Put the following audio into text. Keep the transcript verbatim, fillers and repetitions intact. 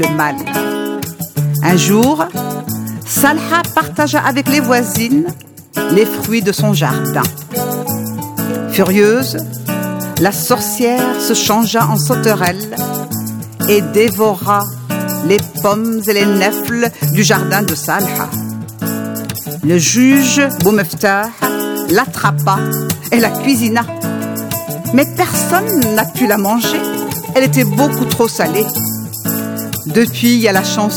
le mal. Un jour, Salha partagea avec les voisines les fruits de son jardin. Furieuse, la sorcière se changea en sauterelle et dévora les pommes et les nèfles du jardin de Salha. Le juge Boumeftah l'attrapa et la cuisina. Mais personne n'a pu la manger. Elle était beaucoup trop salée. Depuis, il y a la chanson